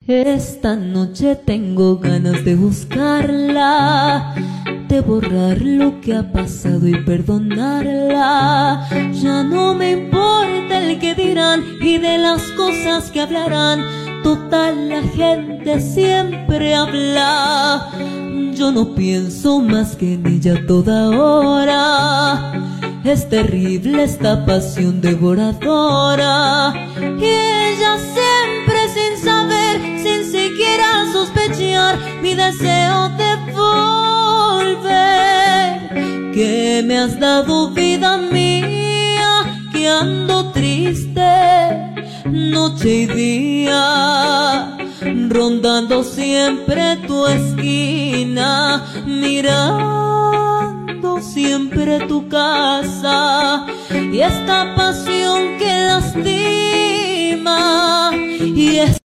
Esta noche tengo ganas de buscarla, de borrar lo que ha pasado y perdonarla. Ya no me importa el que dirán y de las cosas que hablarán. Total, la gente siempre habla. Yo no pienso más que en ella toda hora. Es terrible esta pasión devoradora. Y ella siempre sin saber, sin siquiera sospechar mi deseo de volver. Que me has dado vida mía, que ando triste noche y día, rondando siempre tu esquina, mirando siempre tu casa. Y esta pasión que lastima y